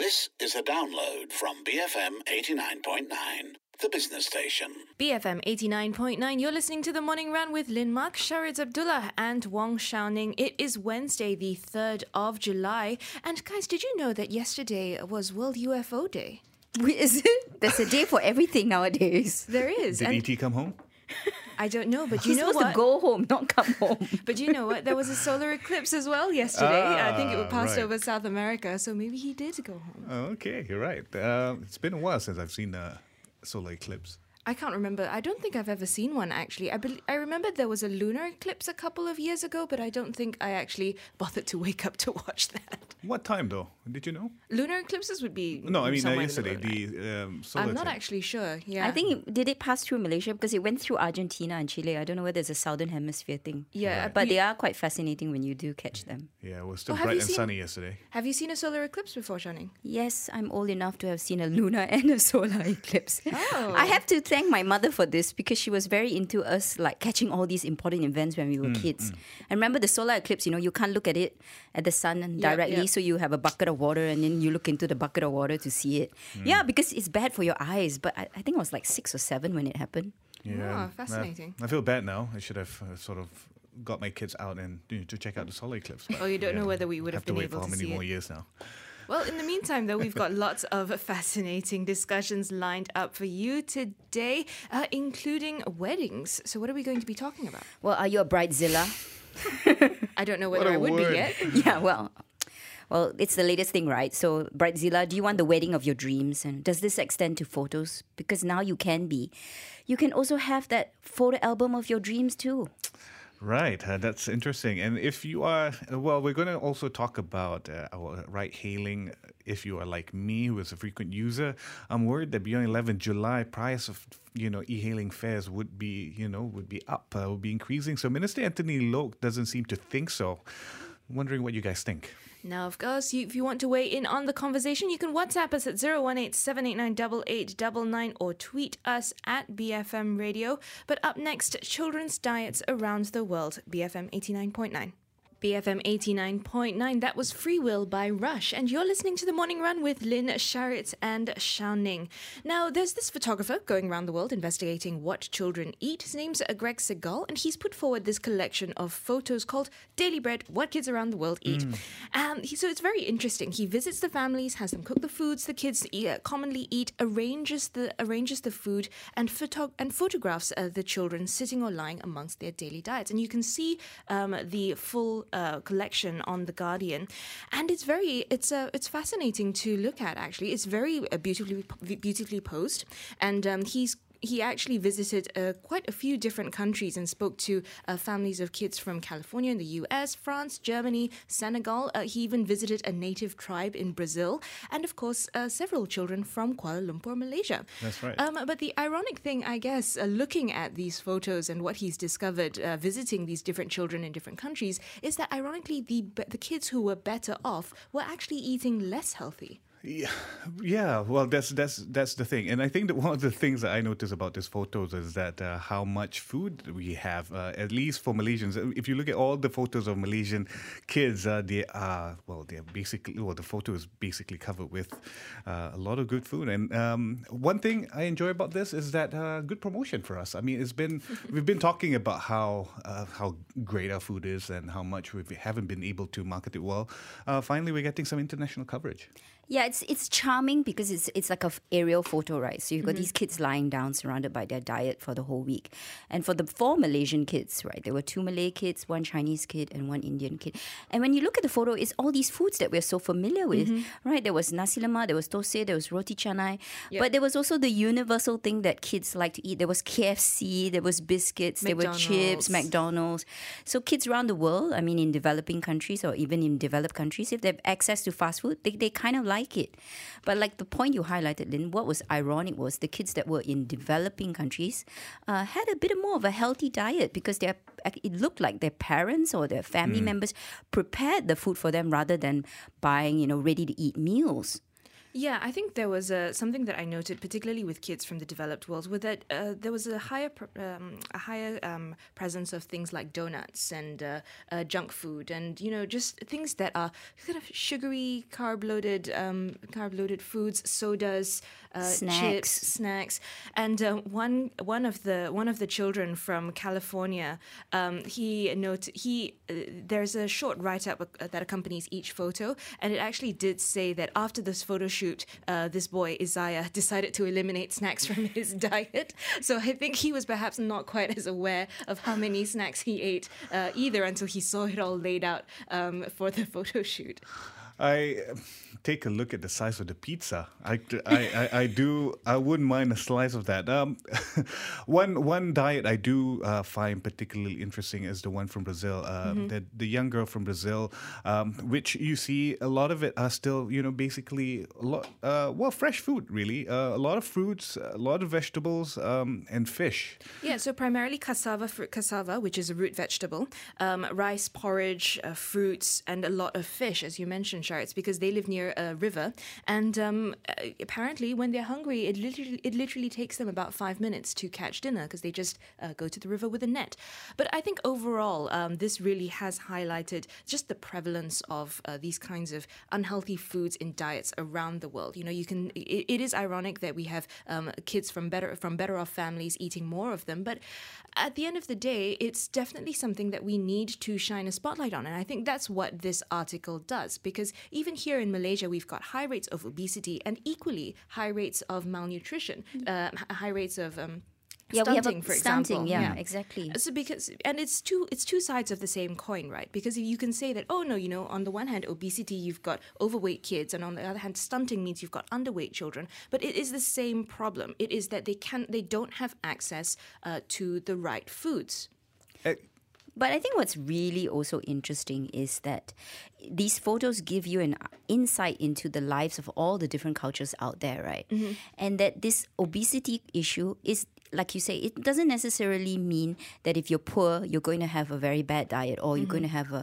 This is a download from BFM 89.9, the business station. BFM 89.9, you're listening to The Morning Run with Lin Mark, Sharid Abdullah and Wong Xiaoning. It is Wednesday, the 3rd of July. And guys, did you know that yesterday was World UFO Day? Is it? There's a day for everything nowadays. There is. Did E.T. come home? I don't know, but you He's know supposed what? to go home, not come home. But you know what? There was a solar eclipse as well yesterday. I think it passed right. over South America, so maybe he did go home. Okay, you're right. It's been a while since I've seen a solar eclipse. I can't remember. I don't think I've ever seen one, actually. I remember there was a lunar eclipse a couple of years ago, but I don't think I actually bothered to wake up to watch that. What time, though? Did you know? Lunar eclipses would be No, I mean somewhere in yesterday, the middle of the night. the solar I'm not eclipse. actually sure. Yeah, I think did it pass through Malaysia? Because it went through Argentina and Chile. I don't know whether it's a southern hemisphere thing. Yeah, Right. But they are quite fascinating when you do catch them. Yeah, it was still have bright you and seen- sunny yesterday. Have you seen a solar eclipse before, Shaning? Yes, I'm old enough to have seen a lunar and a solar eclipse. Oh. I have to thank my mother for this because she was very into us like catching all these important events when we were kids. And remember the solar eclipse, you can't look at it at the sun directly, yeah. so you have a bucket of water and then you look into the bucket of water to see it. Yeah, because it's bad for your eyes. But I think I was like 6 or 7 when it happened. Yeah, fascinating. I feel bad now. I should have sort of got my kids out and to check out the solar eclipse. But, Oh, you don't know whether we would have to been wait able for how to many see more it. years now. Well, in the meantime, though, we've got lots of fascinating discussions lined up for you today, including weddings. So what are we going to be talking about? Well, are you a bridezilla? I don't know What whether a I would word. be yet. Yeah, well, it's the latest thing, right? So, Bridezilla, do you want the wedding of your dreams? And does this extend to photos? Because now you can be. You can also have that photo album of your dreams too. Right, that's interesting. And if you are, well, we're going to also talk about our ride-hailing. If you are like me, who is a frequent user, I'm worried that beyond 11 July, price of e-hailing fares would be up, would be increasing. So Minister Anthony Loke doesn't seem to think so. I'm wondering what you guys think. Now, of course, if you want to weigh in on the conversation, you can WhatsApp us at 018-789-8899 or tweet us at BFM Radio. But up next, children's diets around the world, BFM 89.9. BFM 89.9, that was Free Will by Rush. And you're listening to The Morning Run with Lin, Sharit and Xiaoning. Now, there's this photographer going around the world investigating what children eat. His name's Greg Segal, and he's put forward this collection of photos called Daily Bread, What Kids Around the World Eat. So it's very interesting. He visits the families, has them cook the foods the kids commonly eat, arranges the food, and photographs the children sitting or lying amongst their daily diets. And you can see the full collection on The Guardian, and it's fascinating to look at. Actually, it's very beautifully posed, and he actually visited quite a few different countries and spoke to families of kids from California in the US, France, Germany, Senegal. He even visited a native tribe in Brazil, and of course several children from Kuala Lumpur, Malaysia. That's right. But the ironic thing, I guess, looking at these photos and what he's discovered visiting these different children in different countries, is that ironically the kids who were better off were actually eating less healthy. Yeah. Well, that's the thing, and I think that one of the things that I notice about these photos is that how much food we have, at least for Malaysians. If you look at all the photos of Malaysian kids, they're basically the photo is basically covered with a lot of good food. And one thing I enjoy about this is that good promotion for us. I mean, we've been talking about how great our food is and how much we haven't been able to market it well. Finally, we're getting some international coverage. Yeah, it's charming because it's like a aerial photo, right? So you've got these kids lying down surrounded by their diet for the whole week. And for the 4 Malaysian kids, right, there were 2 Malay kids, 1 Chinese kid and 1 Indian kid. And when you look at the photo, it's all these foods that we're so familiar with, right? There was nasi lemak, there was thosai, there was roti canai. Yep. But there was also the universal thing that kids like to eat. There was KFC, there was biscuits, there were chips, McDonald's. So kids around the world, I mean in developing countries or even in developed countries, if they have access to fast food, they kind of like it. But like the point you highlighted, Lynn, what was ironic was the kids that were in developing countries had a bit more of a healthy diet because it looked like their parents or their family members prepared the food for them rather than buying, ready-to-eat meals. Yeah, I think there was something that I noted, particularly with kids from the developed world, with that there was a higher presence of things like donuts and junk food, and just things that are kind of sugary, carb-loaded foods, sodas, chips, snacks. And one of the children from California, there's a short write-up that accompanies each photo, and it actually did say that after this photo shoot, this boy, Isaiah, decided to eliminate snacks from his diet. So I think he was perhaps not quite as aware of how many snacks he ate either until he saw it all laid out for the photo shoot. I take a look at the size of the pizza. I wouldn't mind a slice of that. One diet I do find particularly interesting is the one from Brazil. The young girl from Brazil, which you see a lot of it are still basically a lot fresh food really. A lot of fruits, a lot of vegetables, and fish. Yeah, so primarily cassava, which is a root vegetable, rice, porridge, fruits, and a lot of fish, as you mentioned. It's because they live near a river, and apparently when they're hungry, it literally takes them about 5 minutes to catch dinner because they just go to the river with a net. But I think overall, this really has highlighted just the prevalence of these kinds of unhealthy foods in diets around the world. It is ironic that we have kids from better off families eating more of them, but at the end of the day, it's definitely something that we need to shine a spotlight on, and I think that's what this article does, because even here in Malaysia, we've got high rates of obesity and equally high rates of malnutrition, high rates of stunting, for example. Yeah, exactly. So it's two sides of the same coin, right? Because you can say that, on the one hand, obesity, you've got overweight kids, and on the other hand, stunting means you've got underweight children. But it is the same problem. It is that they don't have access to the right foods. But I think what's really also interesting is that these photos give you an insight into the lives of all the different cultures out there, right? Mm-hmm. And that this obesity issue is, like you say, it doesn't necessarily mean that if you're poor, you're going to have a very bad diet, or you're going to have a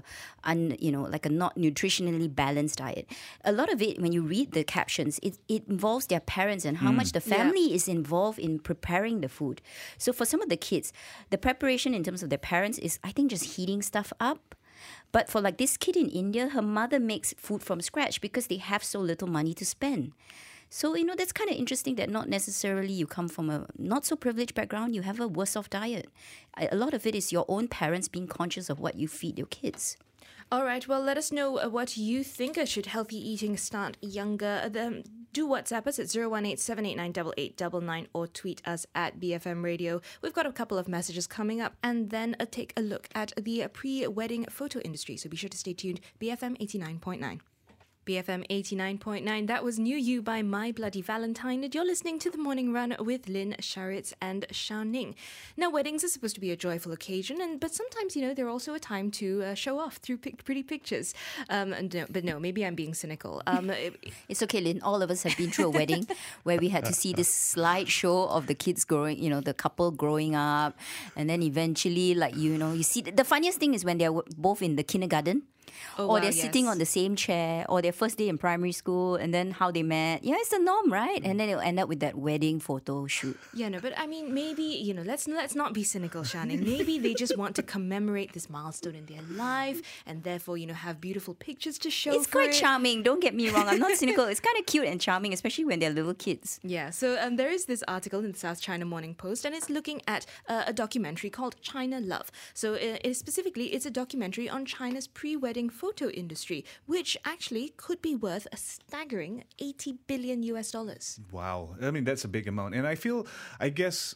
not nutritionally balanced diet. A lot of it, when you read the captions, it involves their parents and how much the family is involved in preparing the food. So for some of the kids, the preparation in terms of their parents is, I think, just heating stuff up. But for like this kid in India, her mother makes food from scratch because they have so little money to spend. So, that's kind of interesting that not necessarily you come from a not so privileged background, you have a worse off diet. A lot of it is your own parents being conscious of what you feed your kids. All right, well, let us know what you think. Should healthy eating start younger? Do WhatsApp us at 018-789-8899 or tweet us at BFM Radio. We've got a couple of messages coming up, and then take a look at the pre-wedding photo industry. So be sure to stay tuned. BFM 89.9. BFM 89.9, that was New You by My Bloody Valentine, and you're listening to The Morning Run with Lynn, Sharitz and Xiao-Ning. Now, weddings are supposed to be a joyful occasion, but sometimes, they're also a time to show off through pretty pictures. No, maybe I'm being cynical. It's okay, Lynn. All of us have been through a wedding where we had to see this slideshow of the kids growing, the couple growing up, and then eventually, you see, the funniest thing is when they're both in the kindergarten. They're sitting on the same chair, or their first day in primary school, and then how they met. Yeah, it's the norm, right? And then it'll end up with that wedding photo shoot. Yeah, no, but I mean, maybe, let's not be cynical, Xiao-Ning. Maybe they just want to commemorate this milestone in their life, and therefore, have beautiful pictures to show. It's quite charming, don't get me wrong. I'm not cynical. It's kind of cute and charming, especially when they're little kids. Yeah, so there is this article in the South China Morning Post, and it's looking at a documentary called China Love. So it's a documentary on China's pre-wedding photo industry, which actually could be worth a staggering $80 billion. Wow. I mean, that's a big amount. And I feel a bit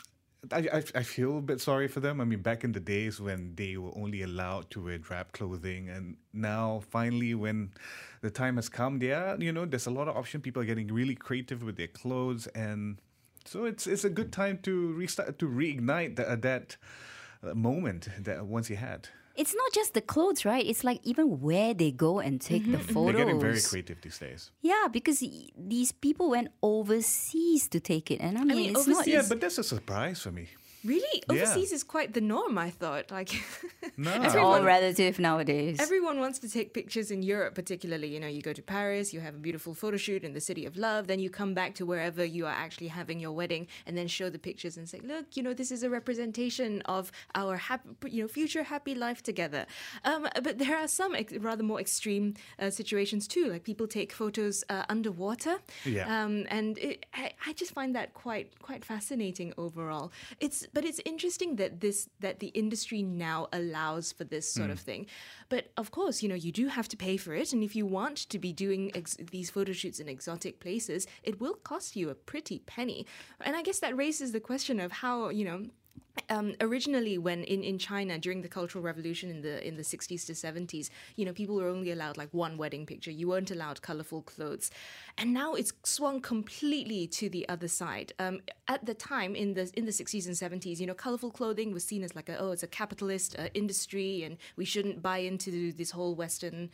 sorry for them. I mean, back in the days when they were only allowed to wear drab clothing, and now finally when the time has come, there's a lot of option. People are getting really creative with their clothes, and so it's a good time to reignite that moment that once you had. It's not just the clothes, right? It's like even where they go and take the photos. They're getting very creative these days. Yeah, because these people went overseas to take it. And I mean it's not... Yeah, but that's a surprise for me. Really? Yeah. Overseas is quite the norm, I thought. Like, No. It's all relative nowadays. everyone wants to take pictures in Europe, particularly. You know, you go to Paris, you have a beautiful photo shoot in the city of love, then you come back to wherever you are actually having your wedding, and then show the pictures and say, look, you know, this is a representation of our future happy life together. But there are some rather more extreme situations too, like people take photos underwater. Yeah. And I just find that quite fascinating overall. But it's interesting that the industry now allows for this sort of thing. But of course, you know, you do have to pay for it, and if you want to be doing these photo shoots in exotic places, it will cost you a pretty penny. And I guess that raises the question of how, you know, originally, when in China during the Cultural Revolution in the 60s to 70s, you know, people were only allowed like one wedding picture. You weren't allowed colorful clothes, and now it's swung completely to the other side. At the time in the 60s and 70s, you know, colorful clothing was seen as like it's a capitalist industry, and we shouldn't buy into this whole Western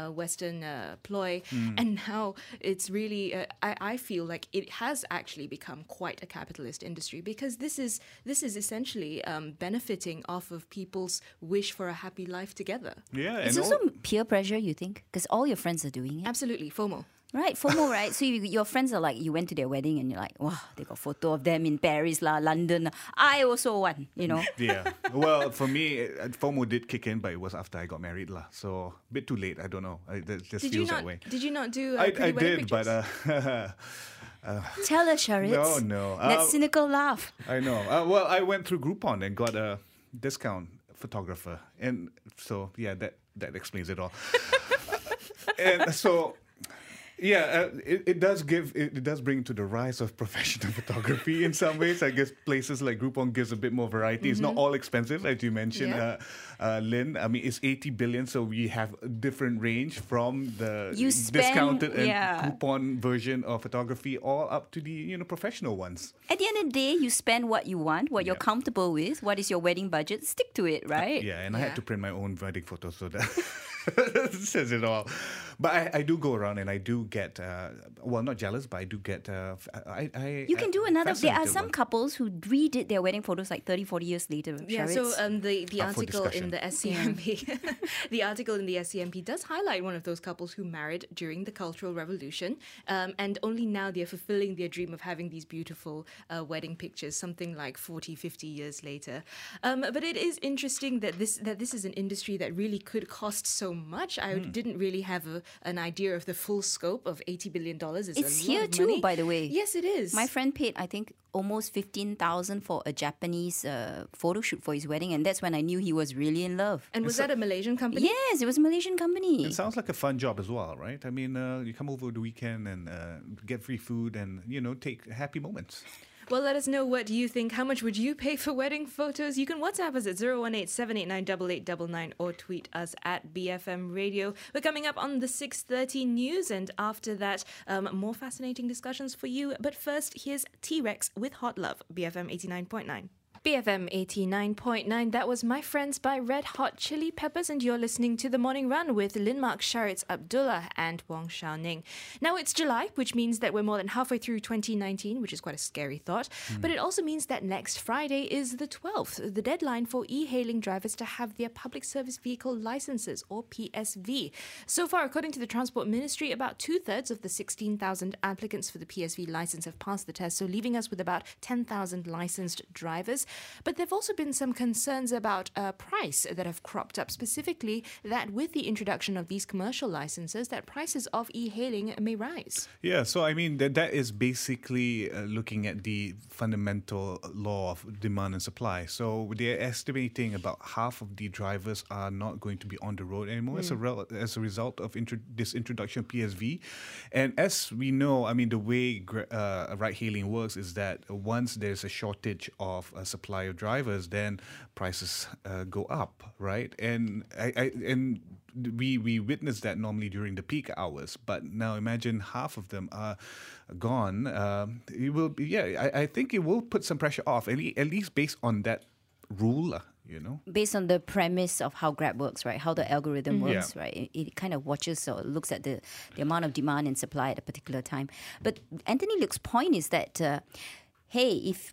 ploy. And now it's really I feel like it has actually become quite a capitalist industry, because this is essentially benefiting off of people's wish for a happy life together. Yeah. It's also peer pressure, you think? Because all your friends are doing it. Absolutely, FOMO. Right, FOMO, right? So your friends are like, you went to their wedding and you're like, wow, they got photo of them in Paris, London. I also want, you know. Yeah. Well, for me, FOMO did kick in, but it was after I got married. So a bit too late. I don't know. It just feels that way. Did you not do I pretty wedding did, pictures? but... Tell us, Sharitz. No. That cynical laugh. I know. Well, I went through Groupon and got a discount photographer. And so, yeah, that explains it all. And so... Yeah, it does bring to the rise of professional photography in some ways. I guess places like Groupon gives a bit more variety. It's not all expensive, as you mentioned, Lynn. I mean, it's 80 billion, so we have a different range from the discounted and coupon version of photography, all up to the professional ones. At the end of the day, you spend what you want, what you're comfortable with. What is your wedding budget? Stick to it, right? I had to print my own wedding photos, so that says it all. But I do go around and I do get, not jealous, but I do get... you can do another... There are some couples who redid their wedding photos like 30, 40 years later. Yeah, Sharitz. so the article in the SCMP, the article in the SCMP does highlight one of those couples who married during the Cultural Revolution, and only now they're fulfilling their dream of having these beautiful wedding pictures, something like 40, 50 years later. But it is interesting that this is an industry that really could cost so much. I didn't really have an idea of the full scope of $80 billion. It's here too, by the way. Yes, it is. My friend paid, I think, almost 15,000 for a Japanese photo shoot for his wedding, and that's when I knew he was really in love. And was that a Malaysian company? Yes, it was a Malaysian company. It sounds like a fun job as well, right? I mean, you come over the weekend and get free food and, take happy moments. Well, let us know what you think. How much would you pay for wedding photos? You can WhatsApp us at 018-789-8899 or tweet us at BFM Radio. We're coming up on the 6:30 news, and after that, more fascinating discussions for you. But first, here's T-Rex with Hot Love, BFM 89.9. BFM 89.9, that was My Friends by Red Hot Chili Peppers, and you're listening to The Morning Run with Linmark, Sharitz Abdullah and Wong Xiaoning. Now it's July, which means that we're more than halfway through 2019, which is quite a scary thought, but it also means that next Friday is the 12th, the deadline for e-hailing drivers to have their Public Service Vehicle Licenses, or PSV. So far, according to the Transport Ministry, about 2/3 of the 16,000 applicants for the PSV license have passed the test, so leaving us with about 10,000 licensed drivers. But there have also been some concerns about price that have cropped up, specifically that with the introduction of these commercial licenses, that prices of e-hailing may rise. Yeah, so I mean, that is basically looking at the fundamental law of demand and supply. So they're estimating about half of the drivers are not going to be on the road anymore as a result of this introduction of PSV. And as we know, I mean, the way ride-hailing works is that once there's a shortage of supply of drivers, then prices go up, right? And we witness that normally during the peak hours, but now imagine half of them are gone. It will be, I think it will put some pressure off, at least based on that rule. Based on the premise of how Grab works, right? How the algorithm works, right? It kind of watches or looks at the amount of demand and supply at a particular time. But Anthony Luke's point is that, hey, if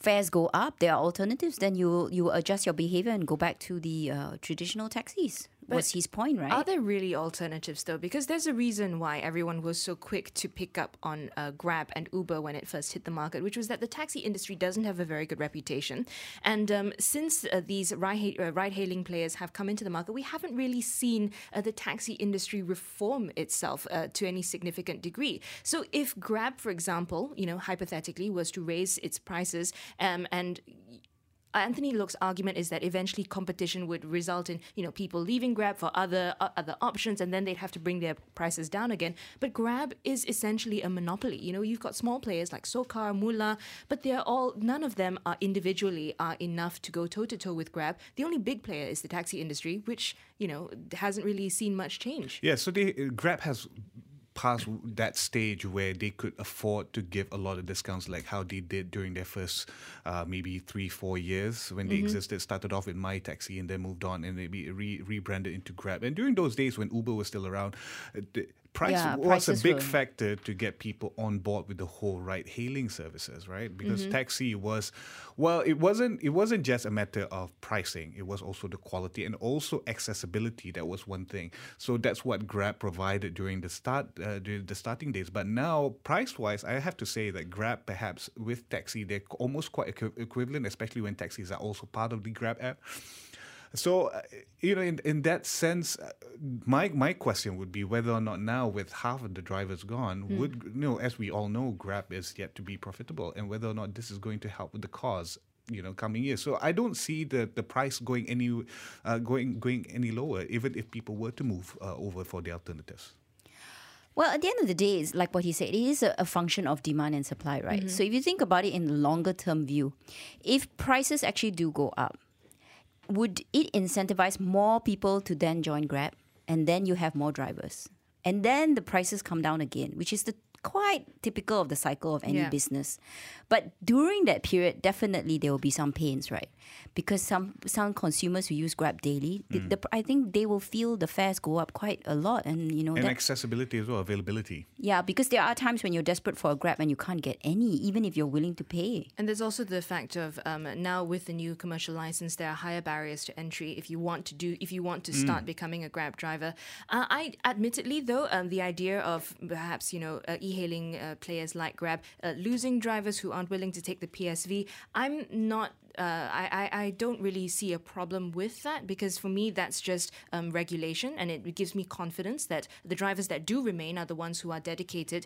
fares go up, there are alternatives, then you adjust your behavior and go back to the traditional taxis. Was his point, right? Are there really alternatives though? Because there's a reason why everyone was so quick to pick up on Grab and Uber when it first hit the market, which was that the taxi industry doesn't have a very good reputation. And since these ride-hailing players have come into the market, we haven't really seen the taxi industry reform itself to any significant degree. So if Grab, for example, hypothetically, was to raise its prices and Anthony Look's argument is that eventually competition would result in, people leaving Grab for other options, and then they'd have to bring their prices down again. But Grab is essentially a monopoly. You've got small players like Sokar, Mula, but none of them are individually enough to go toe-to-toe with Grab. The only big player is the taxi industry, which, hasn't really seen much change. Yeah, so Grab has past that stage where they could afford to give a lot of discounts like how they did during their first maybe 3-4 years when they existed. Started off with My Taxi and then moved on and maybe rebranded into Grab. And during those days when Uber was still around, price was a big factor to get people on board with the whole ride-hailing services, right? Because taxi was, it wasn't just a matter of pricing. It was also the quality and also accessibility. That was one thing. So that's what Grab provided during the starting days. But now, price-wise, I have to say that Grab, perhaps with taxi, they're almost quite equivalent, especially when taxis are also part of the Grab app. So, in that sense, my question would be whether or not now, with half of the drivers gone, would, as we all know, Grab is yet to be profitable, and whether or not this is going to help with the cause, coming years. So I don't see the price going any lower, even if people were to move over for the alternatives. Well, at the end of the day, it's like what he said, it is a function of demand and supply, right? So if you think about it in the longer term view, if prices actually do go up, would it incentivize more people to then join Grab? And then you have more drivers. And then the prices come down again, which is quite typical of the cycle of any business. But during that period, definitely there will be some pains, right? Because some consumers who use Grab daily, I think they will feel the fares go up quite a lot. And, and accessibility as well, availability. Yeah, because there are times when you're desperate for a Grab and you can't get any, even if you're willing to pay. And there's also the fact of now with the new commercial license, there are higher barriers to entry if you want to start becoming a Grab driver. I admittedly, though, the idea of perhaps, e-hailing players like Grab losing drivers who aren't willing to take the PSV, I'm not I don't really see a problem with that, because for me that's just regulation, and it gives me confidence that the drivers that do remain are the ones who are dedicated,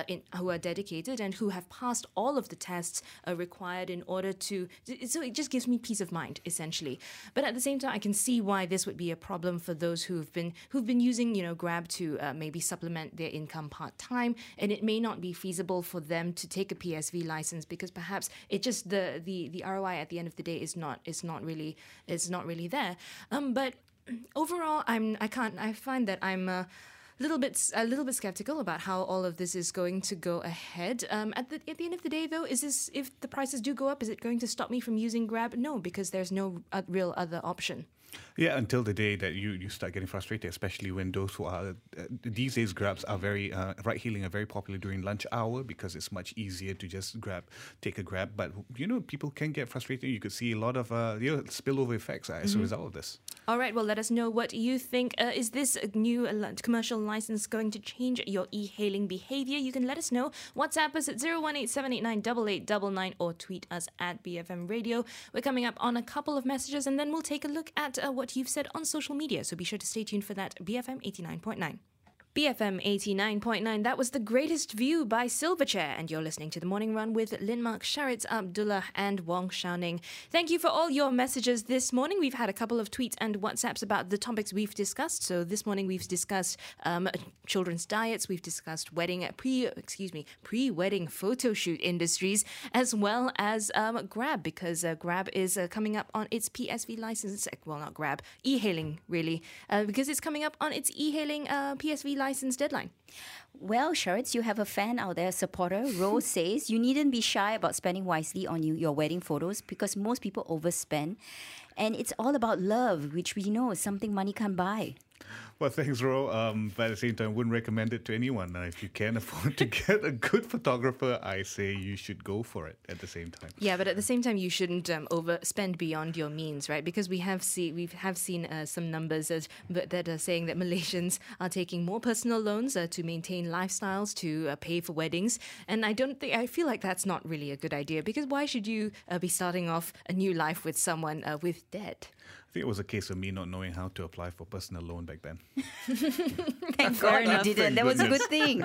and who have passed all of the tests required in order to. So it just gives me peace of mind, essentially. But at the same time, I can see why this would be a problem for those who've been using Grab to maybe supplement their income part time, and it may not be feasible for them to take a PSV license because perhaps it just the ROI at the end of the day is not really there. But overall, I find that I'm a little bit skeptical about how all of this is going to go ahead. At the end of the day, though, if the prices do go up, is it going to stop me from using Grab? No, because there's no real other option. Yeah, until the day that you start getting frustrated, especially when those who are these days Grabs are very ride-hailing are very popular during lunch hour because it's much easier to just take a Grab. But people can get frustrated. You could see a lot of spillover effects as a result of this. All right, well, let us know what you think. Is this new commercial license going to change your e-hailing behavior? You can let us know. WhatsApp us at 018-789-8899 or tweet us at BFM Radio. We're coming up on a couple of messages, and then we'll take a look at what you've said on social media. So be sure to stay tuned for that. BFM 89.9. BFM 89.9, that was The Greatest View by Silverchair, and you're listening to The Morning Run with Linmark, Sharitz Abdullah and Wong Xiaoning. Thank you for all your messages this morning. We've had a couple of tweets and WhatsApps about the topics we've discussed. So this morning we've discussed children's diets, we've discussed pre-wedding photo shoot industries, as well as Grab, because Grab is coming up on its PSV license. Well, not Grab, e-hailing really, because it's coming up on its e-hailing PSV license deadline. Well, Sharitz, you have a fan out there, a supporter. Rose says, you needn't be shy about spending wisely on your wedding photos because most people overspend. And it's all about love, which we know is something money can't buy. Well, thanks, Ro. But at the same time, wouldn't recommend it to anyone. If you can afford to get a good photographer, I say you should go for it at the same time. Yeah, but at the same time, you shouldn't overspend beyond your means, right? Because we have seen some numbers that are saying that Malaysians are taking more personal loans to maintain lifestyles, to pay for weddings, and I feel like that's not really a good idea, because why should you be starting off a new life with someone with debt? I think it was a case of me not knowing how to apply for personal loan back then. Thank God you didn't. That was a good thing.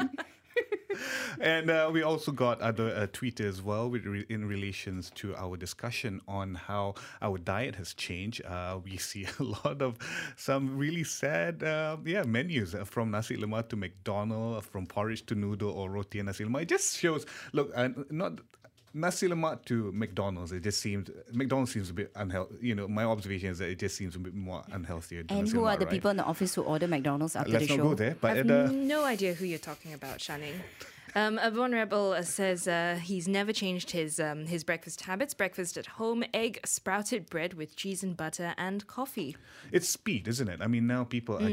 And we also got other tweets as well in relations to our discussion on how our diet has changed. We see a lot of some really sad menus from nasi lemak to McDonald's, from porridge to noodle or roti and nasi lemak. It just shows, look, not nasi lemak to McDonald's. McDonald's seems a bit unhealthy. My observation is that it just seems a bit more unhealthier. And who are the people in the office who order McDonald's after the show? Let's not go there. But I have no idea who you're talking about, Shanning. A vulnerable says he's never changed his breakfast habits. Breakfast at home, egg, sprouted bread with cheese and butter, and coffee. It's speed, isn't it? I mean, now people are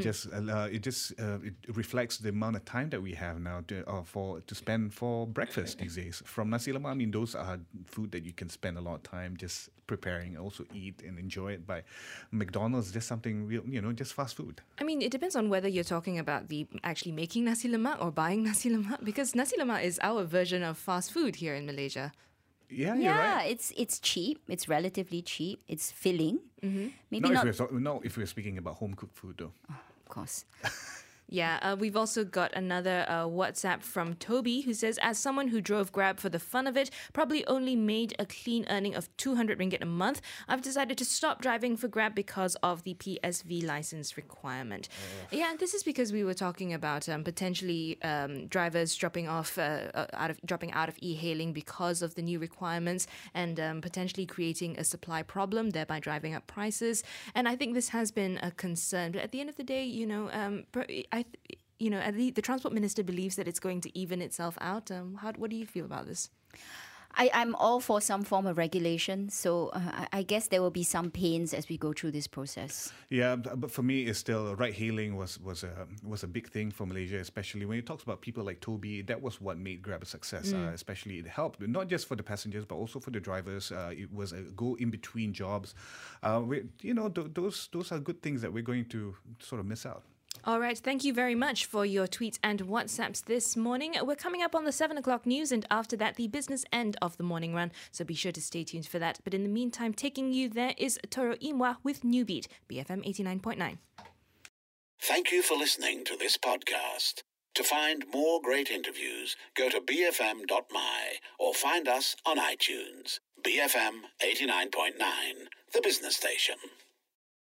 it reflects the amount of time that we have now to spend for breakfast these days. From nasi lemak, I mean, those are food that you can spend a lot of time just preparing, also eat and enjoy it. By McDonald's, just something real, just fast food. I mean, it depends on whether you're talking about the actually making nasi lemak or buying nasi lemak, because nasi lemak is our version of fast food here in Malaysia. Yeah, you're right. It's cheap. It's relatively cheap. It's filling. Mm-hmm. Maybe if we're speaking about home cooked food, though. Of course. Yeah, we've also got another WhatsApp from Toby, who says, as someone who drove Grab for the fun of it, probably only made a clean earning of 200 ringgit a month, I've decided to stop driving for Grab because of the PSV license requirement. Yeah, this is because we were talking about potentially drivers dropping out of e-hailing because of the new requirements, and potentially creating a supply problem, thereby driving up prices. And I think this has been a concern. But at the end of the day, the Transport Minister believes that it's going to even itself out. What do you feel about this? I'm all for some form of regulation, so I guess there will be some pains as we go through this process. Yeah, but for me, it's still ride-hailing was a big thing for Malaysia, especially when it talks about people like Toby. That was what made Grab a success. Especially it helped not just for the passengers but also for the drivers. It was a go in between jobs. Those are good things that we're going to sort of miss out. All right, thank you very much for your tweets and WhatsApps this morning. We're coming up on the 7 o'clock news, and after that, the business end of the morning run. So be sure to stay tuned for that. But in the meantime, taking you there is Toro Imwa with New Beat, BFM 89.9. Thank you for listening to this podcast. To find more great interviews, go to bfm.my or find us on iTunes. BFM 89.9, the business station.